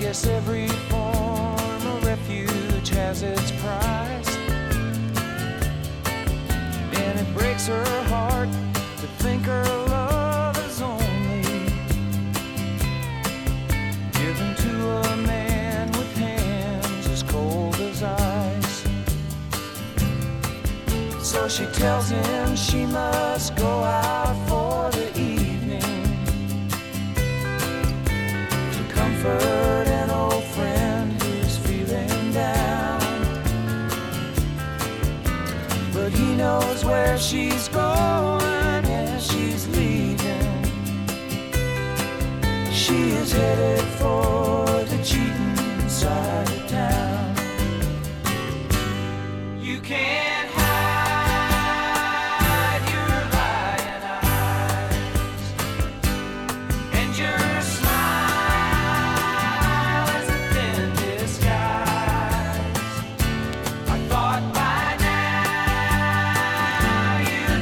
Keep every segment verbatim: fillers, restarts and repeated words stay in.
guess every form of refuge has its price, and it breaks her heart to think her love is only given to a man with hands as cold as ice. So she tells him she must go out for the evening to comfort an old friend who's feeling down. But he knows where she's going as she's leaving. She is headed for the cheating side of town. You can't hide your lying eyes, and your smile is a thin disguise. I thought by now you'd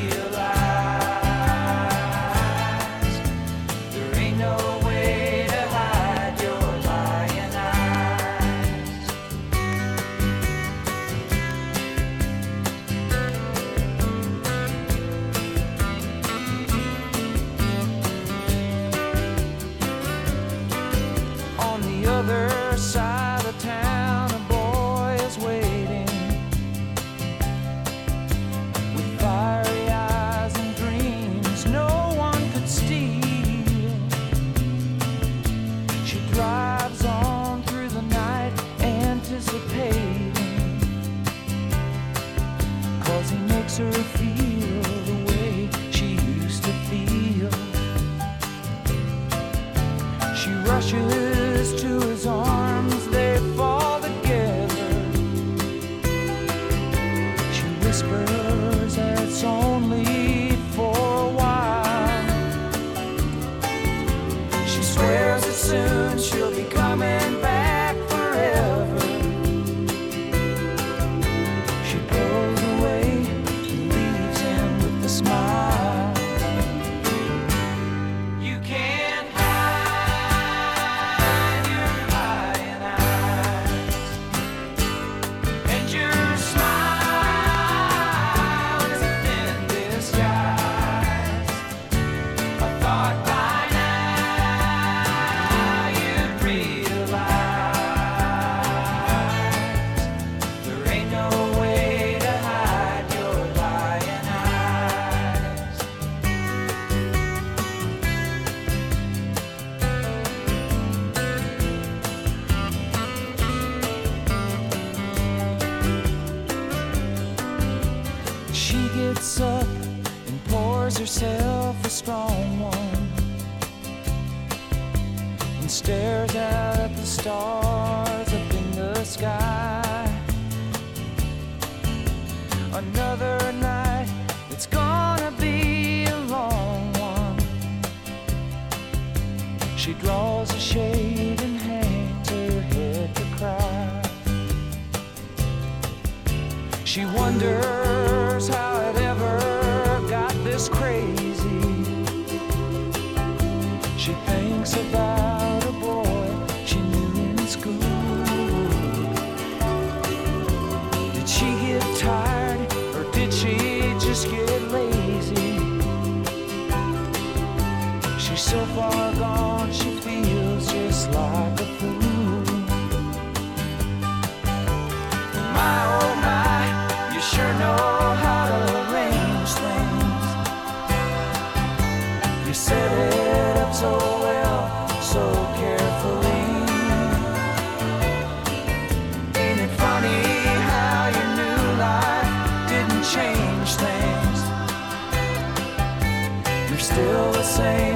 realize there ain't no way to hide your lying eyes. On the other side of town, a boy is waiting with fiery eyes and dreams no one could steal. She drives on through the night, anticipating, 'cause he makes her feel the way she used to feel. She rushes to his arms, they fall together. She whispers that it's only for a while. She swears that soon she'll be coming back forever. She goes away and leaves him with a smile. You can't hide your lying eyes, and your smile is a thin disguise. I thought by now you'd realize there ain't no way to hide your lying eyes. She gets up and pours herself a strong one and stares out at the stars up in the sky. Another night, it's gonna be a long one. She draws a shade and hangs her head to cry. She wonders how it ever got this crazy. She thinks about a boy she knew in school. Did she get tired, or did she just get lazy? She's so far gone, she feels just like a fool. My oh my, you sure know how to arrange things. You set it up so well, so carefully. Ain't it funny how your new life didn't change things? You're still the same